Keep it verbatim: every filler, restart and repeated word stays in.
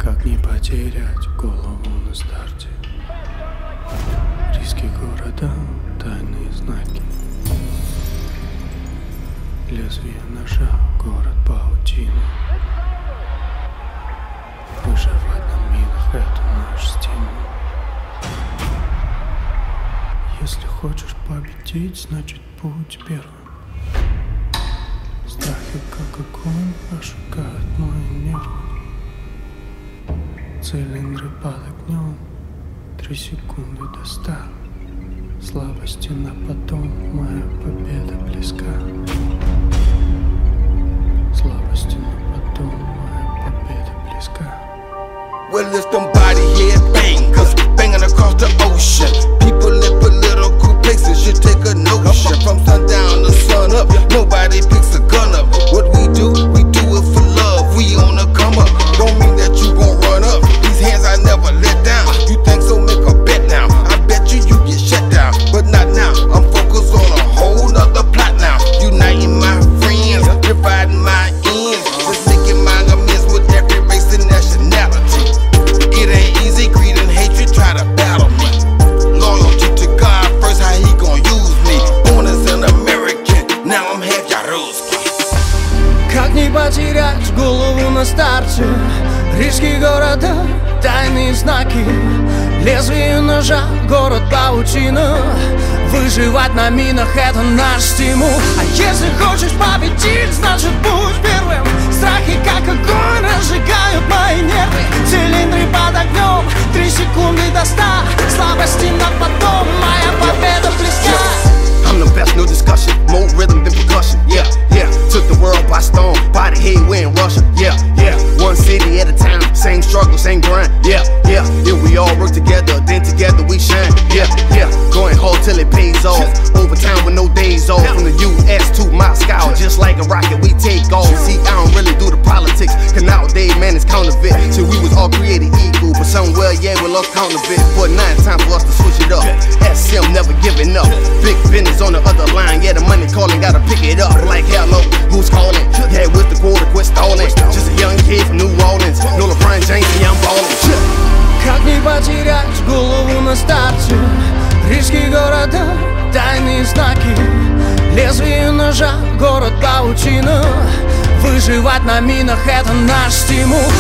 Как не потерять голову на старте? Риски города, тайные знаки. Лезвие ножа, город паутина. Выживать на минах — это наш стимул. Если хочешь победить, значит будь первым. Страхи, как огонь, ожигают мои нервы. Цилиндры под огнем, три секунды до ста. Слабости на потом, моя победа близка. Слабости на потом, моя победа близка. Well, it's them body head bangers banging across the ocean. People in political places should take a notion. From sundown to sun up, nobody picks a gun up. What we do, we do it for love. We on the come up. Don't mean that you gon' run up. These hands I never let down. You think so? Make a bet now. I bet you you get shut down, but not now. I'm focused on a whole nother plot now. Uniting my friends, dividing my ends, just making my amends with every race and nationality. It ain't easy, greed and hatred try to battle me. Loyalty to God first, how he gon' use me. Born as an American, now I'm half Yaruski. Как не потерять голову на старте? Риски города, тайные знаки. Лезвие ножа, город паутина. Выживать на минах — это наш стимул. А если хочешь победить, значит будь первым. Страхи, как огонь, разжигают мои нервы. Цилиндры под огнем, три секунды до ста. Слабости на потом, моя победа близка. I'm the best, no discussion. More rhythm than percussion. Yeah, yeah. Took the world by storm. Body head, we in Russia. Yeah, yeah. One city at a time. Same struggle, same grind. Yeah, yeah. If we all work together, then together we shine. Yeah, yeah. Going hard till it pays off. Overtime with no days off. From the U S to Moscow, just like a rocket, we take off. See, I don't really do the politics, cause nowadays, man, it's counterfeit. So we was all created equal, but somewhere, yeah, we lost counterfeit. But now it's time for us to switch it up. S M never giving up. Big business on the other line, yeah, the money calling, gotta pick it up. Like, hello, who's calling? Yeah, with the quarter, quit stalling. Just a young kid from New Orleans. No LeBron James, and I'm ballin'. Как не потерять голову на старте? Риски города, тайные знаки. Лезвие ножа, город паутина. Выживать на минах — это наш стимул.